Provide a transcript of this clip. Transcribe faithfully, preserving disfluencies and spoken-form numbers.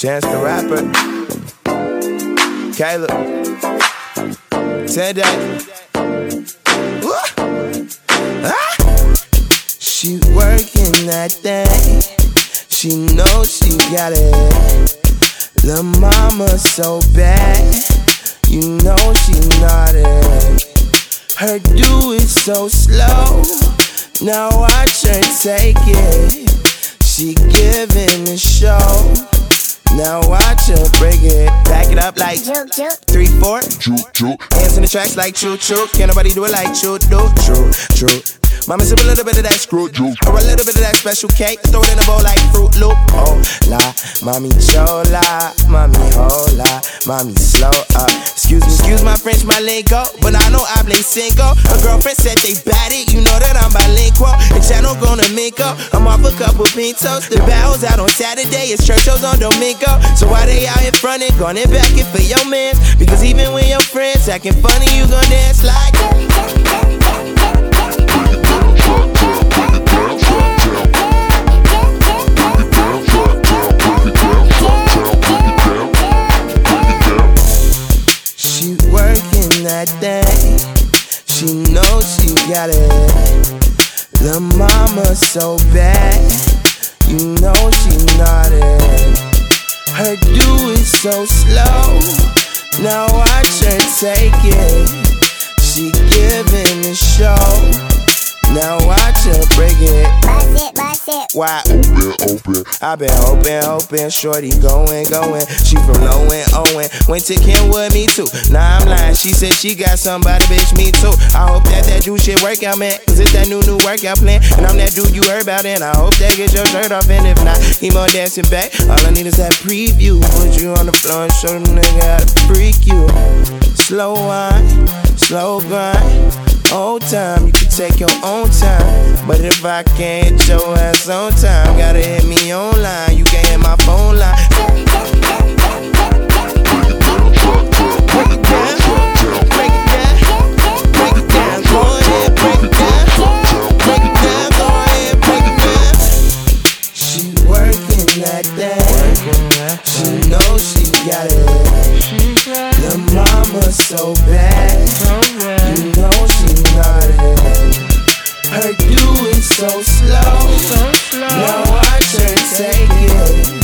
Chance the Rapper, Caleb, today. Ah! She working that day. She knows she got it. Lil' mama so bad. You know she naughty. Her do it so slow. Now watch her take it. She giving the show. Now watch her break it. Back it up like Juke, juke. three, four. Juke, juke. Hands in the tracks like choo choo. Can't nobody do it like choo do. True, true. Mama sip a little bit of that screw juice, or a little bit of that special cake. Throw it in a bowl like Fruit Loop. Oh la, mommy chola, mommy hola, mommy slow up. Excuse me, excuse my French, my lingo, but I know I play single. A girlfriend said they bad it, you know that I'm bilingual. The channel gonna make up. I'm off a couple pintos. The battles out on Saturday, it's church shows on Domingo. So why they out in front and gonna back it for your man? Because even when your friends acting funny, you gon' dance like. She working that day. She knows she got it. Lil' mama so bad. You know she naughty. Her do it so slow. Now watch her take it. She giving the show. Now watch her break it. Bust it, bust it. Why? Open, open. I been hoping, hoping, shorty going, going. She from low and Owen. Went to Kenwood, me too. Nah, I'm lying. She said she got somebody, bitch, me too. I hope that that do shit work out, man. Cause it's that new, new workout plan. And I'm that dude you heard about, and I hope that get your shirt off. And if not, keep on dancing back. All I need is that preview. Put you on the floor and show the nigga how to freak you. Slow wine, slow grind. Old time, you can take your own time. But if I can't hit your ass on time, gotta hit me online. You can't hit my phone line. Break it down, break it down, break it down, go ahead, break it down, break it down, go ahead, break it down. She working that day. She knows she got it. The mama so bad. You know she naughty. Her do it so slow. Now watch her take it.